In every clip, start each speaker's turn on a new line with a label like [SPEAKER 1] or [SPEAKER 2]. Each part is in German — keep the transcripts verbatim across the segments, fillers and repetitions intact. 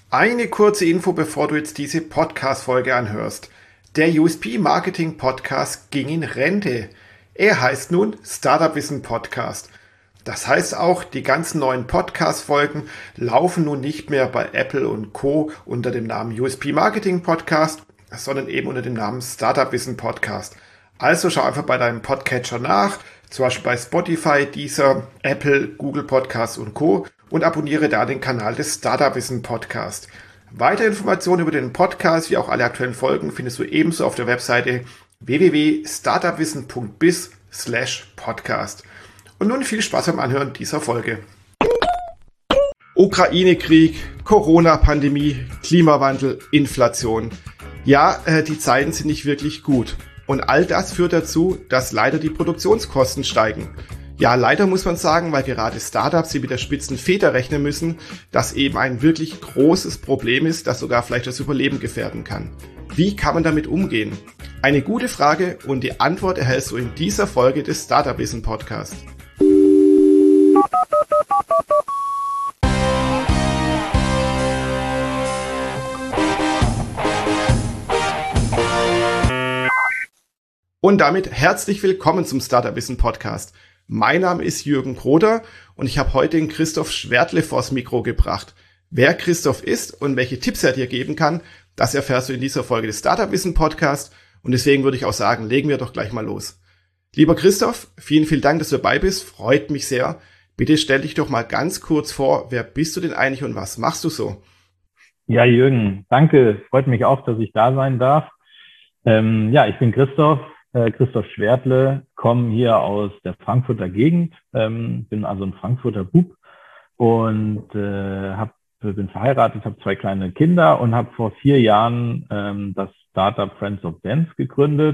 [SPEAKER 1] Eine kurze Info, bevor du jetzt diese Podcast-Folge anhörst. Der U S P-Marketing-Podcast ging in Rente. Er heißt nun Startup Wissen Podcast. Das heißt auch, die ganzen neuen Podcast-Folgen laufen nun nicht mehr bei Apple und Co. unter dem Namen U S P-Marketing-Podcast, sondern eben unter dem Namen Startup Wissen Podcast. Also schau einfach bei deinem Podcatcher nach, zum Beispiel bei Spotify, Deezer, Apple, Google Podcasts und Co. und abonniere da den Kanal des Startup Wissen Podcast. Weitere Informationen über den Podcast, wie auch alle aktuellen Folgen, findest du ebenso auf der Webseite w w w punkt startupwissen punkt biz slash podcast. Und nun viel Spaß beim Anhören dieser Folge. Ukraine-Krieg, Corona-Pandemie, Klimawandel, Inflation. Ja, äh, die Zeiten sind nicht wirklich gut. Und all das führt dazu, dass leider die Produktionskosten steigen. Ja, leider muss man sagen, weil gerade Startups, die mit der spitzen Feder rechnen müssen, das eben ein wirklich großes Problem ist, das sogar vielleicht das Überleben gefährden kann. Wie kann man damit umgehen? Eine gute Frage und die Antwort erhältst du in dieser Folge des Startup Wissen Podcast. Und damit herzlich willkommen zum Startup Wissen Podcast. Mein Name ist Jürgen Kroder und ich habe heute den Christoph Schwertle vors Mikro gebracht. Wer Christoph ist und welche Tipps er dir geben kann, das erfährst du in dieser Folge des Startup Wissen Podcast. Und deswegen würde ich auch sagen, legen wir doch gleich mal los. Lieber Christoph, vielen, vielen Dank, dass du dabei bist. Freut mich sehr. Bitte stell dich doch mal ganz kurz vor. Wer bist du denn eigentlich und was machst du so?
[SPEAKER 2] Ja, Jürgen, danke. Freut mich auch, dass ich da sein darf. Ähm, ja, ich bin Christoph. Äh, Christoph Schwertle, komme hier aus der Frankfurter Gegend, ähm, bin also ein Frankfurter Bub und äh, hab, bin verheiratet, habe zwei kleine Kinder und habe vor vier Jahren ähm, das Startup Friends of Dance gegründet.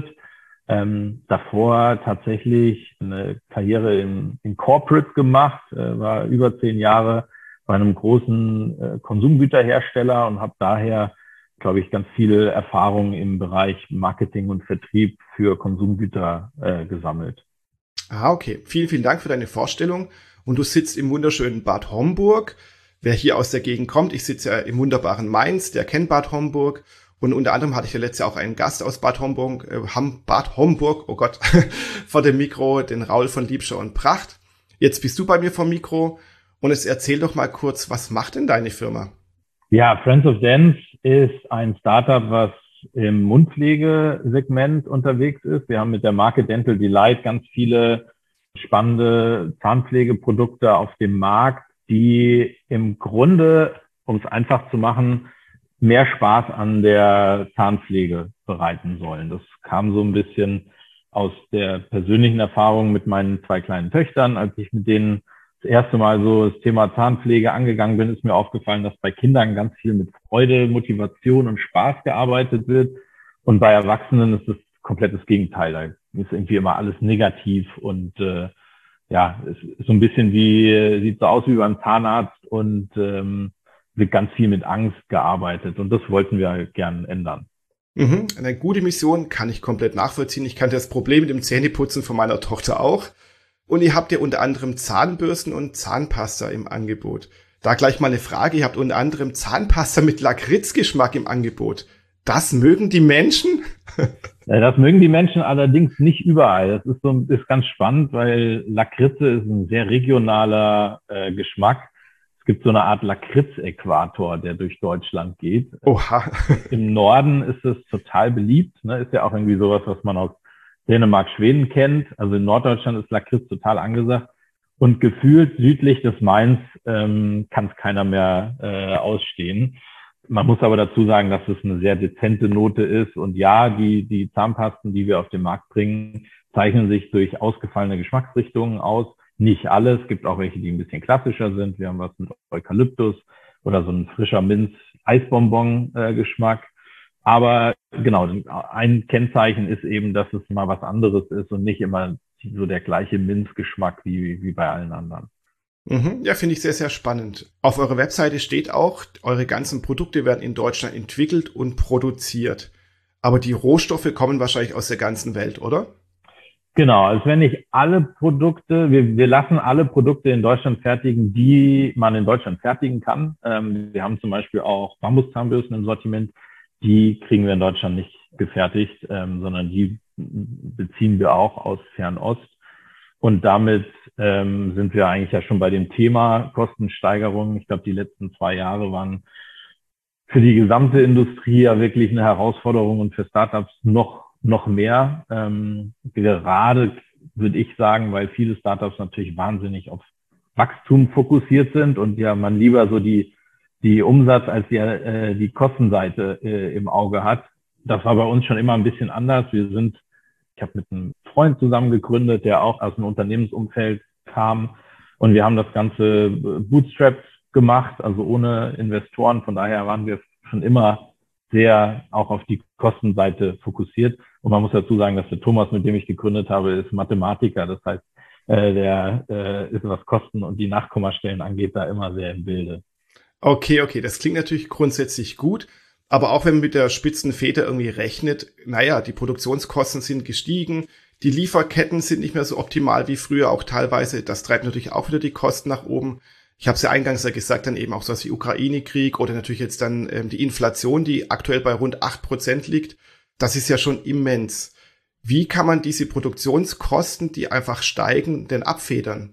[SPEAKER 2] Ähm, davor tatsächlich eine Karriere im, in Corporate gemacht, äh, war über zehn Jahre bei einem großen äh, Konsumgüterhersteller und habe daher, glaube ich, ganz viele Erfahrungen im Bereich Marketing und Vertrieb für Konsumgüter äh, gesammelt.
[SPEAKER 1] Ah, okay. Vielen, vielen Dank für deine Vorstellung. Und du sitzt im wunderschönen Bad Homburg. Wer hier aus der Gegend kommt, ich sitze ja im wunderbaren Mainz, der kennt Bad Homburg. Und unter anderem hatte ich ja letztes Jahr auch einen Gast aus Bad Homburg, äh, Bad Homburg, oh Gott, vor dem Mikro, den Raul von Liebscher und Pracht. Jetzt bist du bei mir vom Mikro und jetzt erzähl doch mal kurz, was macht denn deine Firma?
[SPEAKER 2] Ja, Friends of Dance ist ein Startup, was im Mundpflegesegment unterwegs ist. Wir haben mit der Marke Dental Delight ganz viele spannende Zahnpflegeprodukte auf dem Markt, die im Grunde, um es einfach zu machen, mehr Spaß an der Zahnpflege bereiten sollen. Das kam so ein bisschen aus der persönlichen Erfahrung mit meinen zwei kleinen Töchtern. Als ich mit denen das erste Mal so das Thema Zahnpflege angegangen bin, ist mir aufgefallen, dass bei Kindern ganz viel mit Freude, Motivation und Spaß gearbeitet wird. Und bei Erwachsenen ist das komplett das Gegenteil. Da ist irgendwie immer alles negativ und äh, ja, es ist so ein bisschen wie, sieht so aus wie beim Zahnarzt und ähm, wird ganz viel mit Angst gearbeitet. Und das wollten wir gern ändern.
[SPEAKER 1] Mhm, eine gute Mission, kann ich komplett nachvollziehen. Ich kannte das Problem mit dem Zähneputzen von meiner Tochter auch. Und ihr habt ja unter anderem Zahnbürsten und Zahnpasta im Angebot. Da gleich mal eine Frage. Ihr habt unter anderem Zahnpasta mit Lakritzgeschmack im Angebot. Das mögen die Menschen?
[SPEAKER 2] Ja, das mögen die Menschen allerdings nicht überall. Das ist so ist ganz spannend, weil Lakritze ist ein sehr regionaler äh, Geschmack. Es gibt so eine Art Lakritz-Äquator, der durch Deutschland geht.
[SPEAKER 1] Oha.
[SPEAKER 2] Im Norden ist es total beliebt. Ne? Ist ja auch irgendwie sowas, was man aus Dänemark, Schweden kennt. Also in Norddeutschland ist Lakritz total angesagt. Und gefühlt südlich des Mains ähm, kann es keiner mehr äh, ausstehen. Man muss aber dazu sagen, dass es eine sehr dezente Note ist. Und ja, die, die Zahnpasten, die wir auf den Markt bringen, zeichnen sich durch ausgefallene Geschmacksrichtungen aus. Nicht alles. Es gibt auch welche, die ein bisschen klassischer sind. Wir haben was mit Eukalyptus oder so ein frischer Minz-Eisbonbon-Geschmack. Aber genau, ein Kennzeichen ist eben, dass es mal was anderes ist und nicht immer so der gleiche Minzgeschmack wie, wie bei allen anderen.
[SPEAKER 1] Mhm, ja, finde ich sehr, sehr spannend. Auf eurer Webseite steht auch, eure ganzen Produkte werden in Deutschland entwickelt und produziert. Aber die Rohstoffe kommen wahrscheinlich aus der ganzen Welt, oder?
[SPEAKER 2] Genau, also wenn ich alle Produkte, wir, wir lassen alle Produkte in Deutschland fertigen, die man in Deutschland fertigen kann. Ähm, wir haben zum Beispiel auch Bambuszahnbürsten im Sortiment, die kriegen wir in Deutschland nicht gefertigt, ähm, sondern die beziehen wir auch aus Fernost. Und damit ähm, sind wir eigentlich ja schon bei dem Thema Kostensteigerung. Ich glaube, die letzten zwei Jahre waren für die gesamte Industrie ja wirklich eine Herausforderung und für Startups noch noch mehr. Ähm, gerade würde ich sagen, weil viele Startups natürlich wahnsinnig auf Wachstum fokussiert sind und ja man lieber so die die Umsatz als die äh, die Kostenseite äh, im Auge hat. Das war bei uns schon immer ein bisschen anders. Wir sind, ich habe mit einem Freund zusammen gegründet, der auch aus dem Unternehmensumfeld kam und wir haben das Ganze bootstrapped gemacht, also ohne Investoren. Von daher waren wir schon immer sehr auch auf die Kostenseite fokussiert. Und man muss dazu sagen, dass der Thomas, mit dem ich gegründet habe, ist Mathematiker. Das heißt, äh, der äh, ist, was Kosten und die Nachkommastellen angeht, da immer sehr im Bilde.
[SPEAKER 1] Okay, okay, das klingt natürlich grundsätzlich gut. Aber auch wenn man mit der spitzen Feder irgendwie rechnet, naja, die Produktionskosten sind gestiegen, die Lieferketten sind nicht mehr so optimal wie früher, auch teilweise. Das treibt natürlich auch wieder die Kosten nach oben. Ich habe es ja eingangs ja gesagt, dann eben auch so was wie Ukraine-Krieg oder natürlich jetzt dann ähm, die Inflation, die aktuell bei rund acht Prozent liegt. Das ist ja schon immens. Wie kann man diese Produktionskosten, die einfach steigen, denn abfedern?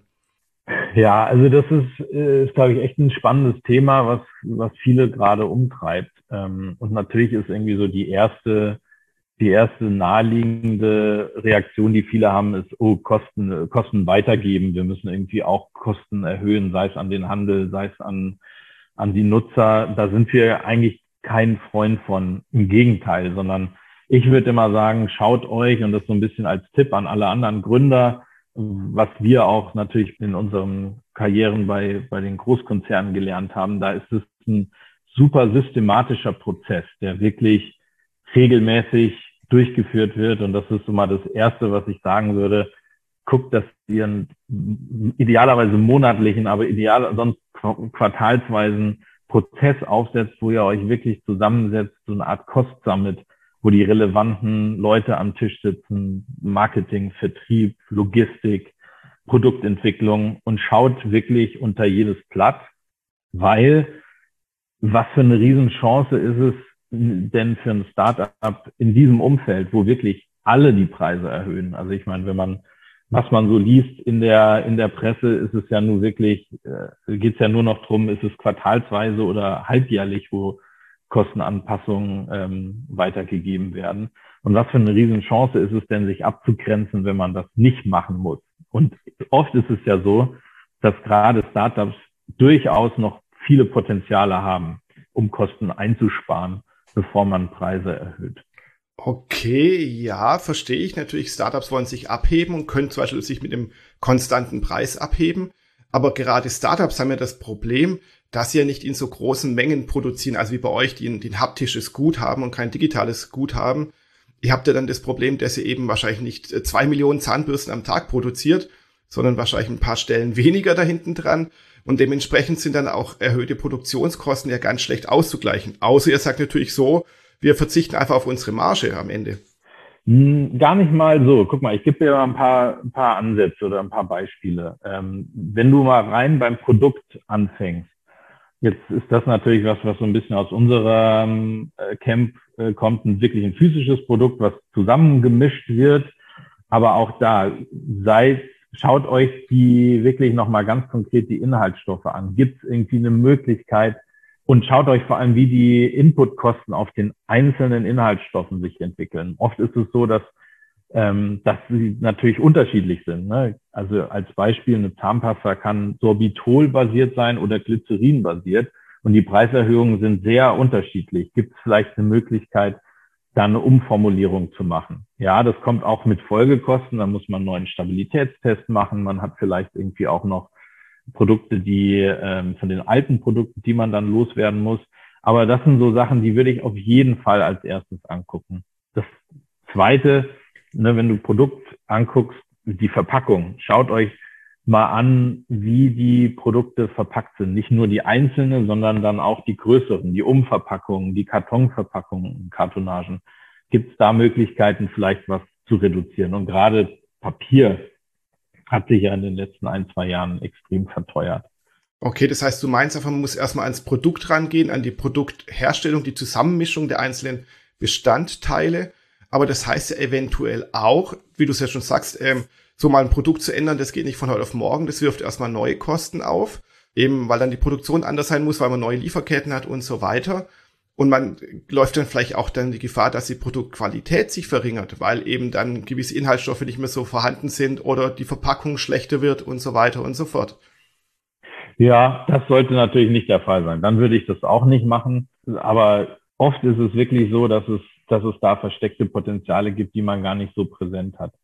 [SPEAKER 2] Ja, also das ist, ist glaube ich, echt ein spannendes Thema, was, was viele gerade umtreibt. Ähm, und natürlich ist irgendwie so die erste, die erste naheliegende Reaktion, die viele haben, ist, oh, Kosten, Kosten weitergeben. Wir müssen irgendwie auch Kosten erhöhen, sei es an den Handel, sei es an, an die Nutzer. Da sind wir eigentlich kein Freund von. Im Gegenteil, sondern ich würde immer sagen, schaut euch, und das so ein bisschen als Tipp an alle anderen Gründer, was wir auch natürlich in unseren Karrieren bei, bei den Großkonzernen gelernt haben, da ist es ein super systematischer Prozess, der wirklich regelmäßig durchgeführt wird. Und das ist so mal das Erste, was ich sagen würde. Guckt, dass ihr einen idealerweise monatlichen, aber ideal sonst quartalsweisen Prozess aufsetzt, wo ihr euch wirklich zusammensetzt, so eine Art Cost-Summit, wo die relevanten Leute am Tisch sitzen, Marketing, Vertrieb, Logistik, Produktentwicklung, und schaut wirklich unter jedes Blatt, weil was für eine Riesenchance ist es denn für ein Startup in diesem Umfeld, wo wirklich alle die Preise erhöhen. Also ich meine, wenn man, was man so liest in der in der Presse, ist es ja nur wirklich, äh, geht es ja nur noch drum, ist es quartalsweise oder halbjährlich, wo Kostenanpassungen ähm, weitergegeben werden. Und was für eine Riesenchance ist es denn, sich abzugrenzen, wenn man das nicht machen muss. Und oft ist es ja so, dass gerade Startups durchaus noch viele Potenziale haben, um Kosten einzusparen, bevor man Preise erhöht.
[SPEAKER 1] Okay, ja, verstehe ich. Natürlich, Startups wollen sich abheben und können zum Beispiel sich mit einem konstanten Preis abheben. Aber gerade Startups haben ja das Problem, dass sie ja nicht in so großen Mengen produzieren, also wie bei euch, die ein, die ein haptisches Gut haben und kein digitales Gut haben. Ihr habt ja dann das Problem, dass ihr eben wahrscheinlich nicht zwei Millionen Zahnbürsten am Tag produziert, sondern wahrscheinlich ein paar Stellen weniger da hinten dran. Und dementsprechend sind dann auch erhöhte Produktionskosten ja ganz schlecht auszugleichen. Außer ihr sagt natürlich so, wir verzichten einfach auf unsere Marge am Ende.
[SPEAKER 2] Gar nicht mal so. Guck mal, ich gebe dir mal ein paar, ein paar Ansätze oder ein paar Beispiele. Ähm, wenn du mal rein beim Produkt anfängst, jetzt ist das natürlich was, was so ein bisschen aus unserem äh, Camp äh, kommt, ein wirklich ein physisches Produkt, was zusammengemischt wird. Aber auch da, seid, schaut euch die wirklich nochmal ganz konkret die Inhaltsstoffe an. Gibt es irgendwie eine Möglichkeit? Und schaut euch vor allem, wie die Inputkosten auf den einzelnen Inhaltsstoffen sich entwickeln. Oft ist es so, dass, ähm, dass sie natürlich unterschiedlich sind. Ne? Also als Beispiel, eine Zahnpasta kann Sorbitol-basiert sein oder Glycerin-basiert. Und die Preiserhöhungen sind sehr unterschiedlich. Gibt es vielleicht eine Möglichkeit, da eine Umformulierung zu machen? Ja, das kommt auch mit Folgekosten. Da muss man einen neuen Stabilitätstest machen. Man hat vielleicht irgendwie auch noch Produkte, die ähm, von den alten Produkten, die man dann loswerden muss. Aber das sind so Sachen, die würde ich auf jeden Fall als erstes angucken. Das Zweite, ne, wenn du Produkt anguckst, die Verpackung. Schaut euch mal an, wie die Produkte verpackt sind. Nicht nur die einzelnen, sondern dann auch die größeren, die Umverpackungen, die Kartonverpackungen, Kartonagen. Gibt es da Möglichkeiten, vielleicht was zu reduzieren? Und gerade Papier hat sich ja in den letzten ein, zwei Jahren extrem verteuert.
[SPEAKER 1] Okay, das heißt, du meinst einfach, man muss erstmal ans Produkt rangehen, an die Produktherstellung, die Zusammenmischung der einzelnen Bestandteile. Aber das heißt ja eventuell auch, wie du es ja schon sagst, ähm, so mal ein Produkt zu ändern, das geht nicht von heute auf morgen. Das wirft erstmal neue Kosten auf, eben weil dann die Produktion anders sein muss, weil man neue Lieferketten hat und so weiter. Und man läuft dann vielleicht auch dann die Gefahr, dass die Produktqualität sich verringert, weil eben dann gewisse Inhaltsstoffe nicht mehr so vorhanden sind oder die Verpackung schlechter wird und so weiter und so fort.
[SPEAKER 2] Ja, das sollte natürlich nicht der Fall sein. Dann würde ich das auch nicht machen. Aber oft ist es wirklich so, dass es, dass es da versteckte Potenziale gibt, die man gar nicht so präsent hat.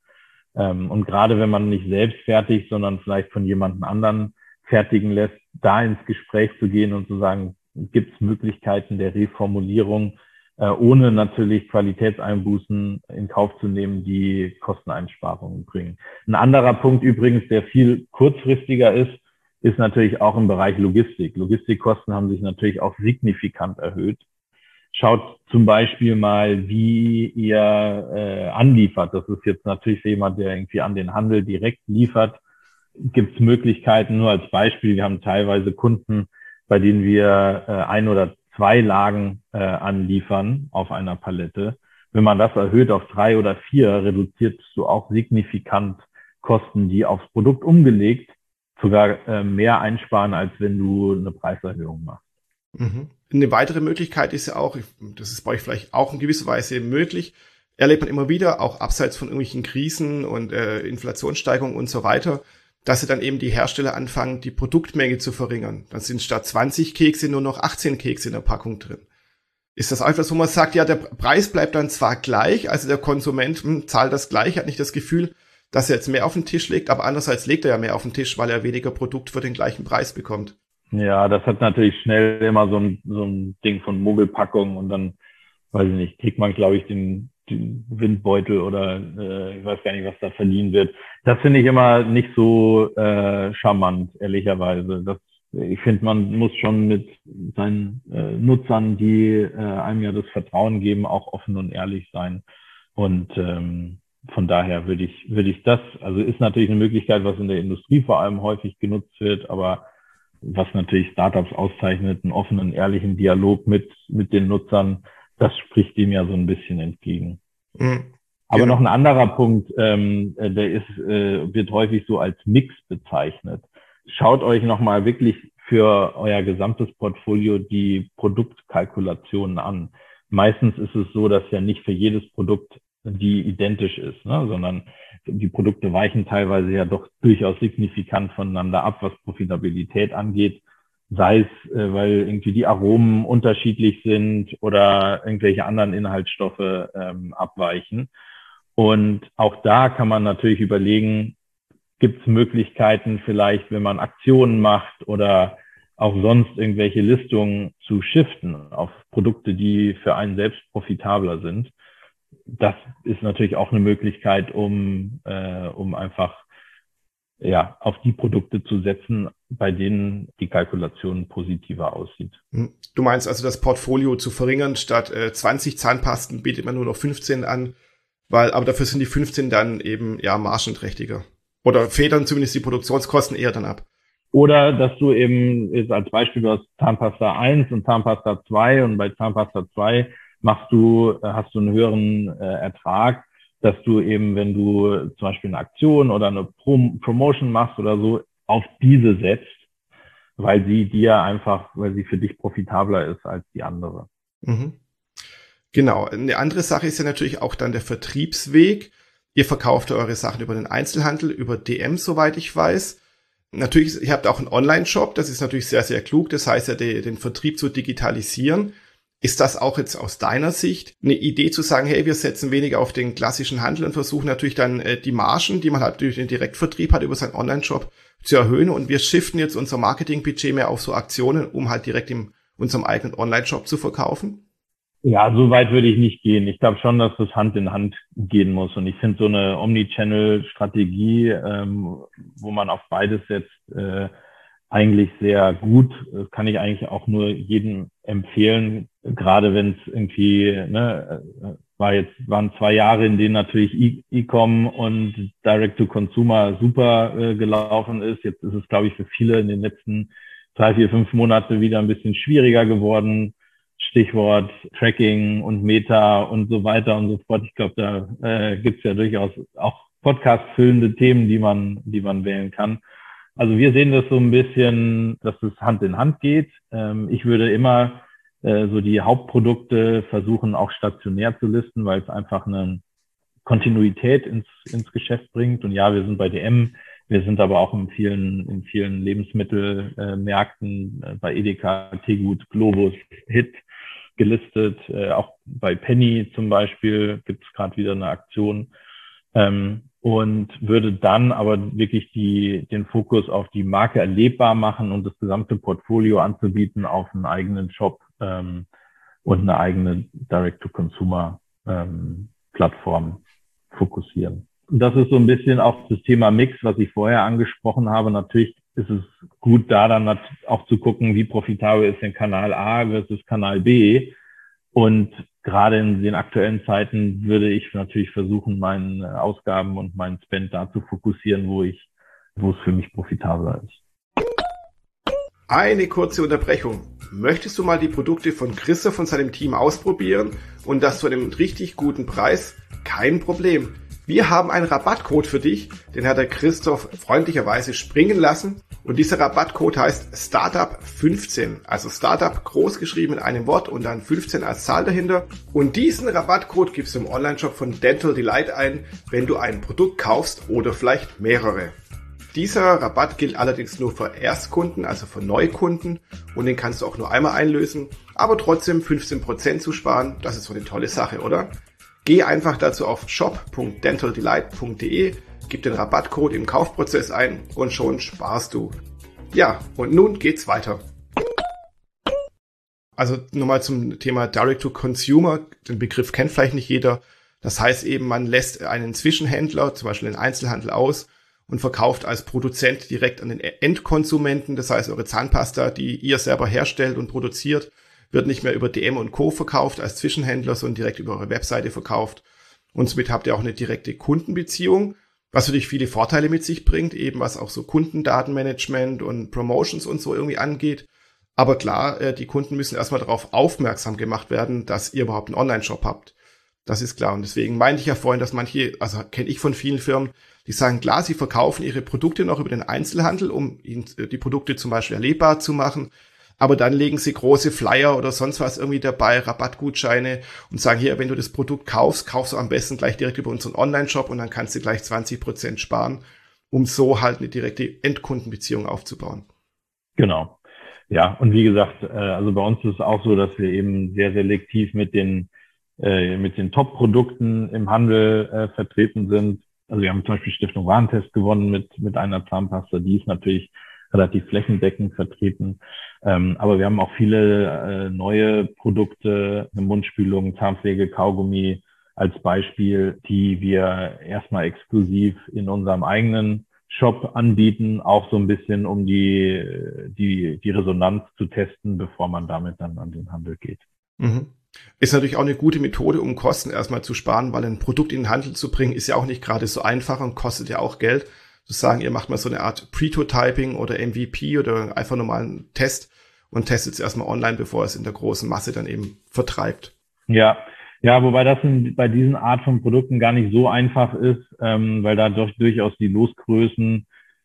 [SPEAKER 2] Und gerade wenn man nicht selbst fertigt, sondern vielleicht von jemandem anderen fertigen lässt, da ins Gespräch zu gehen und zu sagen, gibt es Möglichkeiten der Reformulierung, äh, ohne natürlich Qualitätseinbußen in Kauf zu nehmen, die Kosteneinsparungen bringen. Ein anderer Punkt übrigens, der viel kurzfristiger ist, ist natürlich auch im Bereich Logistik. Logistikkosten haben sich natürlich auch signifikant erhöht. Schaut zum Beispiel mal, wie ihr äh, anliefert. Das ist jetzt natürlich jemand, der irgendwie an den Handel direkt liefert. Gibt es Möglichkeiten, nur als Beispiel, wir haben teilweise Kunden, bei denen wir äh, ein oder zwei Lagen äh, anliefern auf einer Palette. Wenn man das erhöht auf drei oder vier, reduzierst du auch signifikant Kosten, die aufs Produkt umgelegt sogar äh, mehr einsparen, als wenn du eine Preiserhöhung machst.
[SPEAKER 1] Mhm. Eine weitere Möglichkeit ist ja auch, das ist bei euch vielleicht auch in gewisser Weise möglich, erlebt man immer wieder, auch abseits von irgendwelchen Krisen und äh, Inflationssteigerungen und so weiter, dass sie dann eben die Hersteller anfangen, die Produktmenge zu verringern. Dann sind statt zwanzig Kekse nur noch achtzehn Kekse in der Packung drin. Ist das einfach so, wo man sagt, ja, der Preis bleibt dann zwar gleich, also der Konsument hm, zahlt das gleich, hat nicht das Gefühl, dass er jetzt mehr auf den Tisch legt, aber andererseits legt er ja mehr auf den Tisch, weil er weniger Produkt für den gleichen Preis bekommt.
[SPEAKER 2] Ja, das hat natürlich schnell immer so ein, so ein Ding von Mogelpackung und dann, weiß ich nicht, kriegt man, glaube ich, den, den Windbeutel oder äh, ich weiß gar nicht, was da verliehen wird. Das finde ich immer nicht so äh, charmant, ehrlicherweise. Das, ich finde, man muss schon mit seinen äh, Nutzern, die äh, einem ja das Vertrauen geben, auch offen und ehrlich sein. Und ähm, von daher würde ich, würde ich das, also ist natürlich eine Möglichkeit, was in der Industrie vor allem häufig genutzt wird, aber was natürlich Startups auszeichnet, einen offenen, ehrlichen Dialog mit, mit den Nutzern, das spricht dem ja so ein bisschen entgegen. Mhm. Aber genau. Noch ein anderer Punkt, ähm, der ist, äh, wird häufig so als Mix bezeichnet. Schaut euch nochmal wirklich für euer gesamtes Portfolio die Produktkalkulationen an. Meistens ist es so, dass ja nicht für jedes Produkt die identisch ist, ne? Sondern die Produkte weichen teilweise ja doch durchaus signifikant voneinander ab, was Profitabilität angeht, sei es, äh, weil irgendwie die Aromen unterschiedlich sind oder irgendwelche anderen Inhaltsstoffe ähm, abweichen. Und auch da kann man natürlich überlegen, gibt es Möglichkeiten vielleicht, wenn man Aktionen macht oder auch sonst irgendwelche Listungen zu shiften auf Produkte, die für einen selbst profitabler sind. Das ist natürlich auch eine Möglichkeit, um, äh, um einfach ja, auf die Produkte zu setzen, bei denen die Kalkulation positiver aussieht.
[SPEAKER 1] Du meinst also, das Portfolio zu verringern, statt äh, zwanzig Zahnpasten bietet man nur noch fünfzehn an, weil, aber dafür sind die fünfzehn dann eben ja margenträchtiger. Oder federn zumindest die Produktionskosten eher dann ab.
[SPEAKER 2] Oder dass du eben, jetzt als Beispiel, du hast Zahnpasta eins und Zahnpasta zwei und bei Zahnpasta zwei machst du, hast du einen höheren äh, Ertrag, dass du eben, wenn du zum Beispiel eine Aktion oder eine Prom- Promotion machst oder so, auf diese setzt, weil sie dir einfach, weil sie für dich profitabler ist als die andere.
[SPEAKER 1] Mhm. Genau. Eine andere Sache ist ja natürlich auch dann der Vertriebsweg. Ihr verkauft eure Sachen über den Einzelhandel, über D M, soweit ich weiß. Natürlich, ihr habt auch einen Online-Shop, das ist natürlich sehr, sehr klug. Das heißt ja, die, den Vertrieb zu digitalisieren. Ist das auch jetzt aus deiner Sicht eine Idee zu sagen, hey, wir setzen weniger auf den klassischen Handel und versuchen natürlich dann äh, die Margen, die man halt durch den Direktvertrieb hat, über seinen Online-Shop zu erhöhen und wir shiften jetzt unser Marketingbudget mehr auf so Aktionen, um halt direkt in unserem eigenen Online-Shop zu verkaufen?
[SPEAKER 2] Ja, so weit würde ich nicht gehen. Ich glaube schon, dass das Hand in Hand gehen muss. Und ich finde so eine Omnichannel-Strategie, ähm, wo man auf beides setzt, äh, eigentlich sehr gut. Das kann ich eigentlich auch nur jedem empfehlen, gerade wenn es irgendwie, ne, war jetzt, waren zwei Jahre, in denen natürlich E- E-Com und Direct-to-Consumer super äh, gelaufen ist. Jetzt ist es, glaube ich, für viele in den letzten drei, vier, fünf Monate wieder ein bisschen schwieriger geworden. Stichwort Tracking und Meta und so weiter und so fort. Ich glaube, da äh, gibt es ja durchaus auch Podcast-füllende Themen, die man, die man wählen kann. Also wir sehen das so ein bisschen, dass es Hand in Hand geht. Ähm, ich würde immer äh, so die Hauptprodukte versuchen, auch stationär zu listen, weil es einfach eine Kontinuität ins, ins Geschäft bringt. Und ja, wir sind bei D M, wir sind aber auch in vielen, in vielen Lebensmittelmärkten, äh, bei Edeka, Tegut, Globus, Hit gelistet. Äh, auch bei Penny zum Beispiel gibt es gerade wieder eine Aktion. Ähm, und würde dann aber wirklich die, den Fokus auf die Marke erlebbar machen und das gesamte Portfolio anzubieten auf einen eigenen Shop ähm, und eine eigene Direct-to-Consumer-Plattform ähm, fokussieren. Und das ist so ein bisschen auch das Thema Mix, was ich vorher angesprochen habe. Natürlich ist es gut, da dann auch zu gucken, wie profitabel ist denn Kanal A versus Kanal B. Und gerade in den aktuellen Zeiten würde ich natürlich versuchen, meine Ausgaben und meinen Spend da zu fokussieren, wo ich, wo es für mich profitabler ist.
[SPEAKER 1] Eine kurze Unterbrechung. Möchtest du mal die Produkte von Christoph und seinem Team ausprobieren und das zu einem richtig guten Preis? Kein Problem. Wir haben einen Rabattcode für dich, den hat der Christoph freundlicherweise springen lassen. Und dieser Rabattcode heißt Startup fünfzehn, also Startup groß geschrieben in einem Wort und dann fünfzehn als Zahl dahinter. Und diesen Rabattcode gibst du im Onlineshop von Dental Delight ein, wenn du ein Produkt kaufst oder vielleicht mehrere. Dieser Rabatt gilt allerdings nur für Erstkunden, also für Neukunden, und den kannst du auch nur einmal einlösen, aber trotzdem fünfzehn Prozent zu sparen, das ist so eine tolle Sache, oder? Geh einfach dazu auf shop punkt dental delight punkt de, gib den Rabattcode im Kaufprozess ein und schon sparst du. Ja, und nun geht's weiter. Also nochmal zum Thema Direct-to-Consumer. Den Begriff kennt vielleicht nicht jeder. Das heißt eben, man lässt einen Zwischenhändler, zum Beispiel den Einzelhandel, aus und verkauft als Produzent direkt an den Endkonsumenten. Das heißt, eure Zahnpasta, die ihr selber herstellt und produziert, wird nicht mehr über D M und Co. verkauft als Zwischenhändler, sondern direkt über eure Webseite verkauft. Und somit habt ihr auch eine direkte Kundenbeziehung, was natürlich viele Vorteile mit sich bringt, eben was auch so Kundendatenmanagement und Promotions und so irgendwie angeht. Aber klar, die Kunden müssen erstmal darauf aufmerksam gemacht werden, dass ihr überhaupt einen Online-Shop habt. Das ist klar. Und deswegen meinte ich ja vorhin, dass manche, also kenne ich von vielen Firmen, die sagen, klar, sie verkaufen ihre Produkte noch über den Einzelhandel, um ihnen die Produkte zum Beispiel erlebbar zu machen. Aber dann legen sie große Flyer oder sonst was irgendwie dabei, Rabattgutscheine und sagen, hier, wenn du das Produkt kaufst, kaufst du am besten gleich direkt über unseren Online-Shop und dann kannst du gleich zwanzig Prozent sparen, um so halt eine direkte Endkundenbeziehung aufzubauen.
[SPEAKER 2] Genau. Ja, und wie gesagt, also bei uns ist es auch so, dass wir eben sehr selektiv mit den, mit den Top-Produkten im Handel vertreten sind. Also wir haben zum Beispiel Stiftung Warentest gewonnen mit, mit einer Zahnpasta, die ist natürlich relativ flächendeckend vertreten. Ähm, aber wir haben auch viele äh, neue Produkte, eine Mundspülung, Zahnpflege, Kaugummi als Beispiel, die wir erstmal exklusiv in unserem eigenen Shop anbieten, auch so ein bisschen, um die, die, die Resonanz zu testen, bevor man damit dann an den Handel geht.
[SPEAKER 1] Mhm. Ist natürlich auch eine gute Methode, um Kosten erstmal zu sparen, weil ein Produkt in den Handel zu bringen, ist ja auch nicht gerade so einfach und kostet ja auch Geld. Zu sagen, ihr macht mal so eine Art Prototyping oder M V P oder einfach normalen Test und testet es erstmal online, bevor es in der großen Masse dann eben vertreibt.
[SPEAKER 2] Ja, ja, wobei das in, bei diesen Art von Produkten gar nicht so einfach ist, ähm, weil da doch durchaus die Losgrößen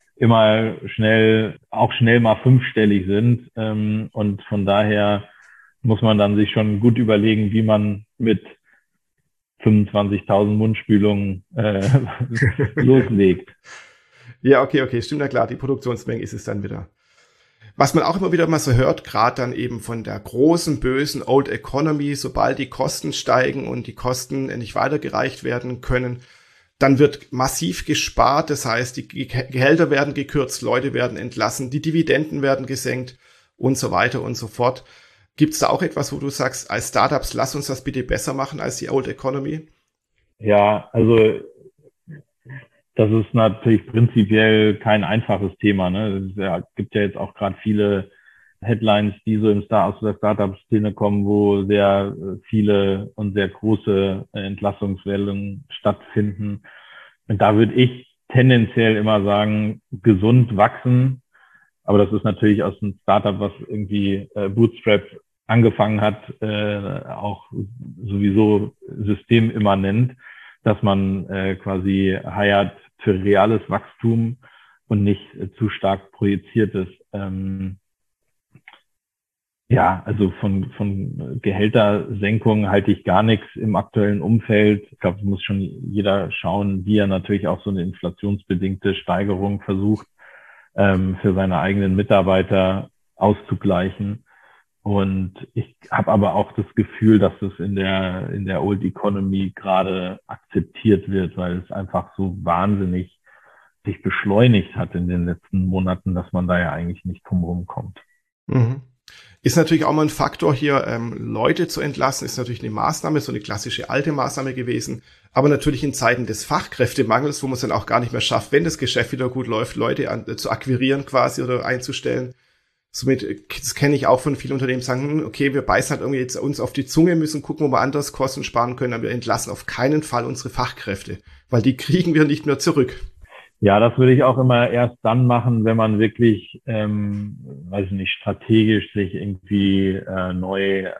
[SPEAKER 2] immer schnell, auch schnell mal fünfstellig sind. Ähm, und von daher muss man dann sich schon gut überlegen, wie man mit fünfundzwanzigtausend Mundspülungen äh, loslegt.
[SPEAKER 1] Ja, okay, okay, stimmt ja klar, die Produktionsmenge ist es dann wieder. Was man auch immer wieder mal so hört, gerade dann eben von der großen, bösen Old Economy, sobald die Kosten steigen und die Kosten nicht weitergereicht werden können, dann wird massiv gespart, das heißt, die Gehälter werden gekürzt, Leute werden entlassen, die Dividenden werden gesenkt und so weiter und so fort. Gibt es da auch etwas, wo du sagst, als Startups, lass uns das bitte besser machen als die Old Economy?
[SPEAKER 2] Ja, also das ist natürlich prinzipiell kein einfaches Thema, ne? Es gibt ja jetzt auch gerade viele Headlines, die so im Star aus der Startup-Szene kommen, wo sehr viele und sehr große Entlassungswellen stattfinden. Und da würde ich tendenziell immer sagen, gesund wachsen. Aber das ist natürlich aus einem Startup, was irgendwie äh, Bootstrap angefangen hat, äh, auch sowieso systemimmanent, dass man äh, quasi hired für reales Wachstum und nicht äh, zu stark projiziertes. Ähm, ja, also von, von Gehältersenkungen halte ich gar nichts im aktuellen Umfeld. Ich glaube, es muss schon jeder schauen, wie er natürlich auch so eine inflationsbedingte Steigerung versucht, ähm, für seine eigenen Mitarbeiter auszugleichen. Und ich habe aber auch das Gefühl, dass es in der in der Old Economy gerade akzeptiert wird, weil es einfach so wahnsinnig sich beschleunigt hat in den letzten Monaten, dass man da ja eigentlich nicht drum rumkommt.
[SPEAKER 1] Mhm. Ist natürlich auch mal ein Faktor hier, ähm, Leute zu entlassen, ist natürlich eine Maßnahme, so eine klassische alte Maßnahme gewesen. Aber natürlich in Zeiten des Fachkräftemangels, wo man es dann auch gar nicht mehr schafft, wenn das Geschäft wieder gut läuft, Leute an, äh, zu akquirieren quasi oder einzustellen. Somit, das kenne ich auch von vielen Unternehmen, sagen, okay, wir beißen halt irgendwie jetzt uns auf die Zunge, müssen gucken, wo wir anders Kosten sparen können, aber wir entlassen auf keinen Fall unsere Fachkräfte, weil die kriegen wir nicht mehr zurück.
[SPEAKER 2] Ja, das würde ich auch immer erst dann machen, wenn man wirklich, ähm, weiß ich nicht, strategisch sich irgendwie äh, neu äh,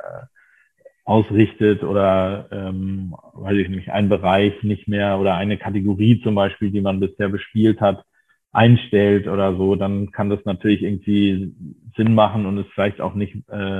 [SPEAKER 2] ausrichtet oder, ähm, weiß ich nicht, einen Bereich nicht mehr oder eine Kategorie zum Beispiel, die man bisher bespielt hat, einstellt oder so, dann kann das natürlich irgendwie Sinn machen und ist vielleicht auch nicht, äh,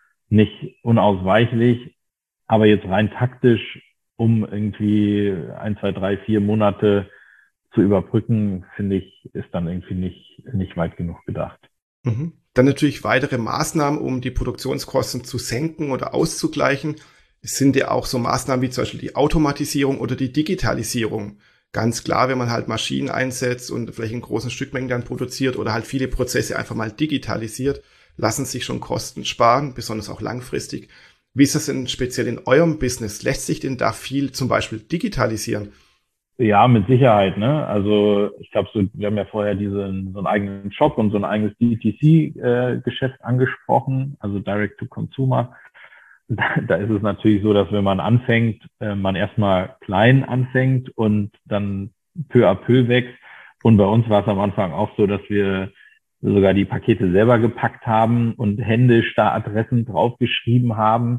[SPEAKER 2] nicht unausweichlich. Aber jetzt rein taktisch, um irgendwie ein, zwei, drei, vier Monate zu überbrücken, finde ich, ist dann irgendwie nicht, nicht weit genug gedacht.
[SPEAKER 1] Mhm. Dann natürlich weitere Maßnahmen, um die Produktionskosten zu senken oder auszugleichen. Es sind ja auch so Maßnahmen wie zum Beispiel die Automatisierung oder die Digitalisierung. Ganz klar, wenn man halt Maschinen einsetzt und vielleicht in großen Stückmengen dann produziert oder halt viele Prozesse einfach mal digitalisiert, lassen sich schon Kosten sparen, besonders auch langfristig. Wie ist das denn speziell in eurem Business? Lässt sich denn da viel zum Beispiel digitalisieren?
[SPEAKER 2] Ja, mit Sicherheit, ne? Also ich glaube, so, wir haben ja vorher diesen so einen eigenen Shop und so ein eigenes D T C-Geschäft äh, angesprochen, also Direct to Consumer. Da, da ist es natürlich so, dass wenn man anfängt, äh, man erstmal klein anfängt und dann peu à peu wächst. Und bei uns war es am Anfang auch so, dass wir sogar die Pakete selber gepackt haben und händisch da Adressen draufgeschrieben haben.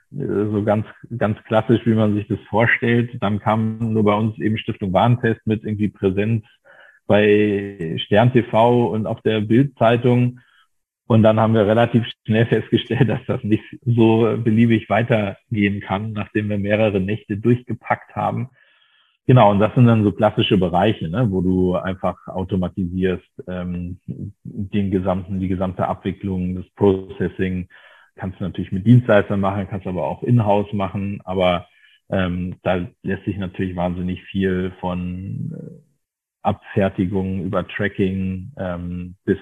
[SPEAKER 2] So ganz, ganz klassisch, wie man sich das vorstellt. Dann kam nur bei uns eben Stiftung Warentest mit irgendwie Präsenz bei Stern T V und auf der Bild-Zeitung. Und dann haben wir relativ schnell festgestellt, dass das nicht so beliebig weitergehen kann, nachdem wir mehrere Nächte durchgepackt haben. Genau, und das sind dann so klassische Bereiche, ne, wo du einfach automatisierst, ähm, den gesamten, die gesamte Abwicklung, das Processing. Kannst du natürlich mit Dienstleistern machen, kannst aber auch in-house machen, aber ähm, da lässt sich natürlich wahnsinnig viel von äh, Abfertigung über Tracking ähm, bis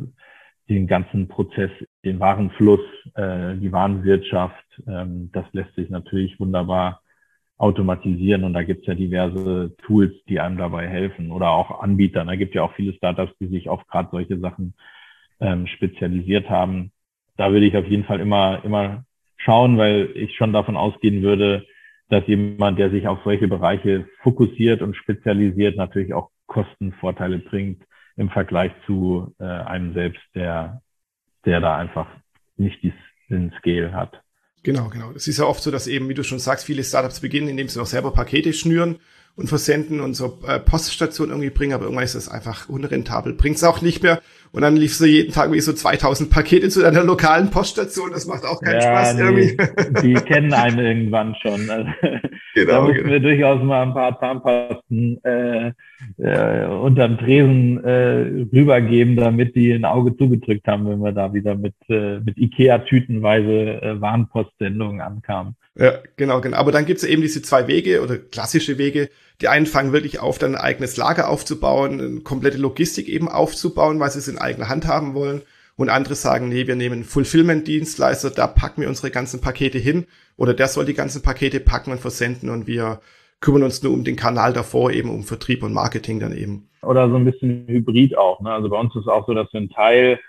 [SPEAKER 2] den ganzen Prozess, den Warenfluss, äh, die Warenwirtschaft, ähm, das lässt sich natürlich wunderbar automatisieren und da gibt's ja diverse Tools, die einem dabei helfen oder auch Anbieter. Da gibt ja auch viele Startups, die sich auf gerade solche Sachen ähm, spezialisiert haben. Da würde ich auf jeden Fall immer, immer schauen, weil ich schon davon ausgehen würde, dass jemand, der sich auf solche Bereiche fokussiert und spezialisiert, natürlich auch Kostenvorteile bringt im Vergleich zu äh, einem selbst, der, der da einfach nicht dies, den Scale hat.
[SPEAKER 1] Genau, genau. Es ist ja oft so, dass eben, wie du schon sagst, viele Startups beginnen, indem sie auch selber Pakete schnüren und versenden und so äh, Poststationen irgendwie bringen, aber irgendwann ist das einfach unrentabel. Bringt's auch nicht mehr. Und dann liefst du jeden Tag wie so zweitausend Pakete zu deiner lokalen Poststation. Das macht auch keinen ja, Spaß
[SPEAKER 2] nee,
[SPEAKER 1] irgendwie.
[SPEAKER 2] Die kennen einen irgendwann schon. Also, genau, da mussten genau. wir durchaus mal ein paar Zahnpasten äh, äh, unterm Tresen äh, rübergeben, damit die ein Auge zugedrückt haben, wenn wir da wieder mit, äh, mit Ikea-tütenweise äh, Warenpostsendungen ankamen.
[SPEAKER 1] Ja, genau, genau. Aber dann gibt's ja eben diese zwei Wege oder klassische Wege. Die einen fangen wirklich auf, dann ein eigenes Lager aufzubauen, eine komplette Logistik eben aufzubauen, weil sie es in eigener Hand haben wollen. Und andere sagen, nee, wir nehmen Fulfillment-Dienstleister, da packen wir unsere ganzen Pakete hin. Oder der soll die ganzen Pakete packen und versenden und wir kümmern uns nur um den Kanal davor, eben um Vertrieb und Marketing dann eben.
[SPEAKER 2] Oder so ein bisschen Hybrid auch, ne? Also bei uns ist es auch so, dass wir einen Teil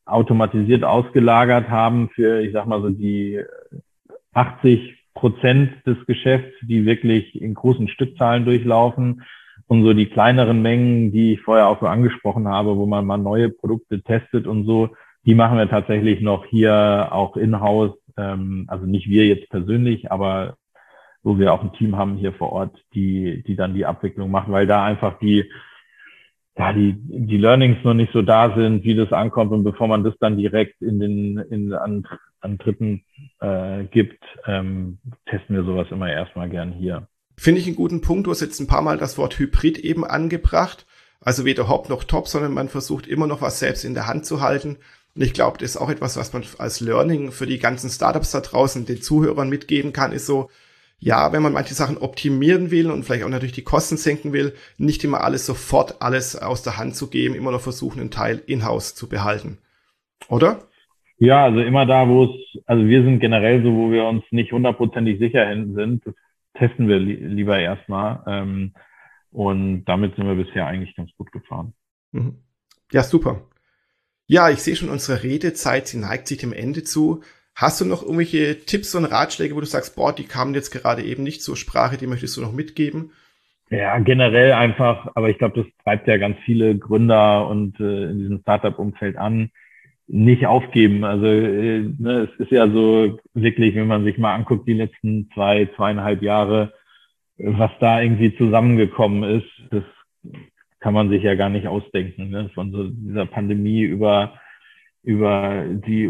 [SPEAKER 2] automatisiert ausgelagert haben für, ich sag mal so, die achtzig Prozent des Geschäfts, die wirklich in großen Stückzahlen durchlaufen. Und so die kleineren Mengen, die ich vorher auch so angesprochen habe, wo man mal neue Produkte testet und so, die machen wir tatsächlich noch hier auch in-house. Ähm, also nicht wir jetzt persönlich, aber wo wir auch ein Team haben hier vor Ort, die, die dann die Abwicklung machen, weil da einfach die, ja, die, die Learnings noch nicht so da sind, wie das ankommt. Und bevor man das dann direkt in den, in, an, an Dritten äh, gibt, ähm, testen wir sowas immer erstmal gern hier.
[SPEAKER 1] Finde ich einen guten Punkt. Du hast jetzt ein paar Mal das Wort Hybrid eben angebracht. Also weder Hop noch Top, sondern man versucht immer noch was selbst in der Hand zu halten. Und ich glaube, das ist auch etwas, was man als Learning für die ganzen Startups da draußen den Zuhörern mitgeben kann, ist so, ja, wenn man manche Sachen optimieren will und vielleicht auch natürlich die Kosten senken will, nicht immer alles sofort alles aus der Hand zu geben, immer noch versuchen, einen Teil in-house zu behalten. Oder?
[SPEAKER 2] Ja, also immer da, wo es, also wir sind generell so, wo wir uns nicht hundertprozentig sicher sind, das testen wir li- lieber erstmal. Ähm, und damit sind wir bisher eigentlich ganz gut gefahren.
[SPEAKER 1] Mhm. Ja, super. Ja, ich sehe schon, unsere Redezeit, sie neigt sich dem Ende zu. Hast du noch irgendwelche Tipps und Ratschläge, wo du sagst, boah, die kamen jetzt gerade eben nicht zur Sprache, die möchtest du noch mitgeben?
[SPEAKER 2] Ja, generell einfach, aber ich glaube, das treibt ja ganz viele Gründer und äh, in diesem Startup-Umfeld an, nicht aufgeben. Also äh, ne, es ist ja so wirklich, wenn man sich mal anguckt, die letzten zwei, zweieinhalb Jahre, was da irgendwie zusammengekommen ist, das kann man sich ja gar nicht ausdenken. Ne? Von so dieser Pandemie über über die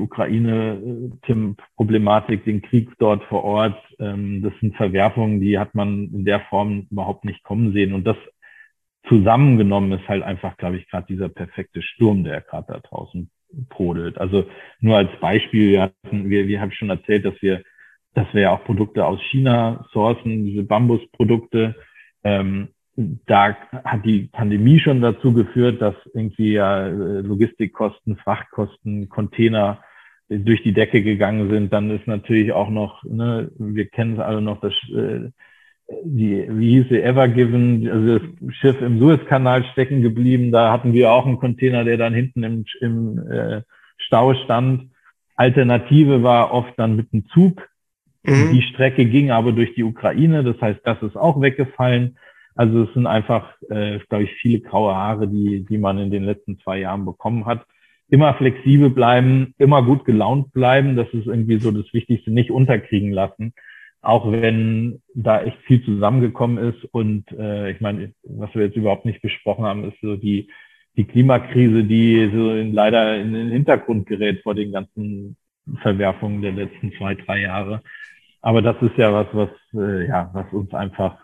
[SPEAKER 2] Ukraine-Problematik, den Krieg dort vor Ort. Ähm, das sind Verwerfungen, die hat man in der Form überhaupt nicht kommen sehen. Und das zusammengenommen ist halt einfach, glaube ich, gerade dieser perfekte Sturm, der gerade da draußen brodelt. Also nur als Beispiel, wir hatten, wir, wir haben schon erzählt, dass wir, dass wir ja auch Produkte aus China sourcen, diese Bambusprodukte. Ähm, Da hat die Pandemie schon dazu geführt, dass irgendwie ja Logistikkosten, Frachtkosten, Container durch die Decke gegangen sind. Dann ist natürlich auch noch, ne, wir kennen es alle noch, das, äh, die, wie hieß sie, Ever Given, also das Schiff im Suezkanal stecken geblieben. Da hatten wir auch einen Container, der dann hinten im, im äh, Stau stand. Alternative war oft dann mit dem Zug. Mhm. Die Strecke ging aber durch die Ukraine. Das heißt, das ist auch weggefallen. Also es sind einfach, äh, glaube ich, viele graue Haare, die, die man in den letzten zwei Jahren bekommen hat. Immer flexibel bleiben, immer gut gelaunt bleiben. Das ist irgendwie so das Wichtigste, nicht unterkriegen lassen. Auch wenn da echt viel zusammengekommen ist. Und äh, ich meine, was wir jetzt überhaupt nicht besprochen haben, ist so die, die Klimakrise, die so in, leider in den Hintergrund gerät vor den ganzen Verwerfungen der letzten zwei, drei Jahre. Aber das ist ja was, was, äh, ja, was uns einfach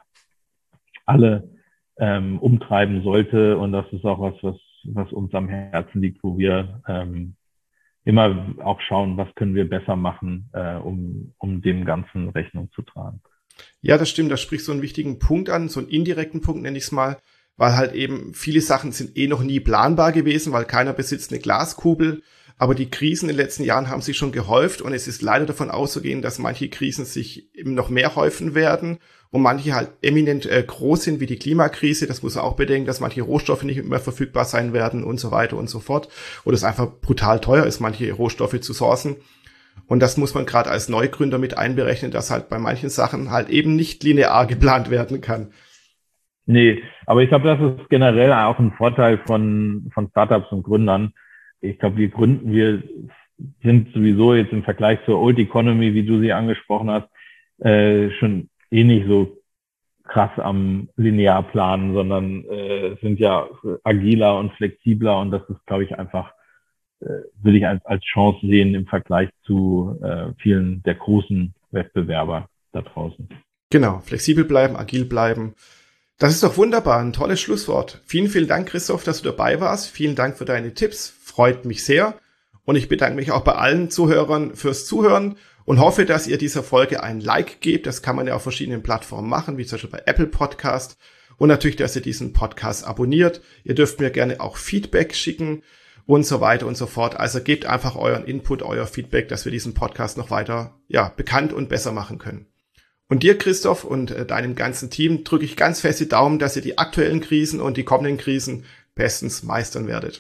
[SPEAKER 2] alle ähm, umtreiben sollte. Und das ist auch was, was, was uns am Herzen liegt, wo wir ähm, immer auch schauen, was können wir besser machen, äh, um, um dem Ganzen Rechnung zu tragen.
[SPEAKER 1] Ja, das stimmt. Da sprichst du einen wichtigen Punkt an, so einen indirekten Punkt nenne ich es mal, weil halt eben viele Sachen sind eh noch nie planbar gewesen, weil keiner besitzt eine Glaskugel. Aber die Krisen in den letzten Jahren haben sich schon gehäuft und es ist leider davon auszugehen, dass manche Krisen sich eben noch mehr häufen werden und manche halt eminent äh, groß sind, wie die Klimakrise. Das muss man auch bedenken, dass manche Rohstoffe nicht mehr verfügbar sein werden und so weiter und so fort. Oder es einfach brutal teuer ist, manche Rohstoffe zu sourcen. Und das muss man gerade als Neugründer mit einberechnen, dass halt bei manchen Sachen halt eben nicht linear geplant werden kann.
[SPEAKER 2] Nee, aber ich glaube, das ist generell auch ein Vorteil von, von Startups und Gründern. Ich glaube, wir gründen, wir sind sowieso jetzt im Vergleich zur Old Economy, wie du sie angesprochen hast, äh, schon eh nicht so krass am linear planen, sondern äh, sind ja agiler und flexibler und das ist, glaube ich, einfach, äh, würde ich als, als Chance sehen im Vergleich zu äh, vielen der großen Wettbewerber da draußen.
[SPEAKER 1] Genau, flexibel bleiben, agil bleiben. Das ist doch wunderbar, ein tolles Schlusswort. Vielen, vielen Dank, Christoph, dass du dabei warst. Vielen Dank für deine Tipps, freut mich sehr. Und ich bedanke mich auch bei allen Zuhörern fürs Zuhören und hoffe, dass ihr dieser Folge ein Like gebt. Das kann man ja auf verschiedenen Plattformen machen, wie zum Beispiel bei Apple Podcast. Und natürlich, dass ihr diesen Podcast abonniert. Ihr dürft mir gerne auch Feedback schicken und so weiter und so fort. Also gebt einfach euren Input, euer Feedback, dass wir diesen Podcast noch weiter, ja, bekannt und besser machen können. Und dir, Christoph, und äh, deinem ganzen Team drücke ich ganz fest die Daumen, dass ihr die aktuellen Krisen und die kommenden Krisen bestens meistern werdet.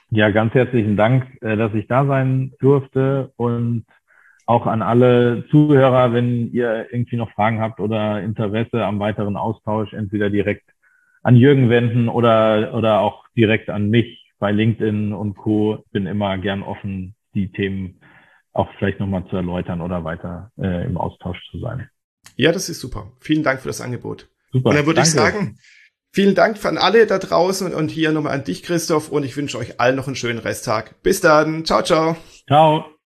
[SPEAKER 2] Ja, ganz herzlichen Dank, dass ich da sein durfte und auch an alle Zuhörer, wenn ihr irgendwie noch Fragen habt oder Interesse am weiteren Austausch, entweder direkt an Jürgen wenden oder, oder auch direkt an mich bei LinkedIn und Co. Bin immer gern offen, die Themen auch vielleicht nochmal zu erläutern oder weiter äh, im Austausch zu sein.
[SPEAKER 1] Ja, das ist super. Vielen Dank für das Angebot.
[SPEAKER 2] Super,
[SPEAKER 1] und dann würde
[SPEAKER 2] danke.
[SPEAKER 1] ich sagen, vielen Dank an alle da draußen und hier nochmal an dich, Christoph, und ich wünsche euch allen noch einen schönen Resttag. Bis dann. Ciao, ciao.
[SPEAKER 2] Ciao.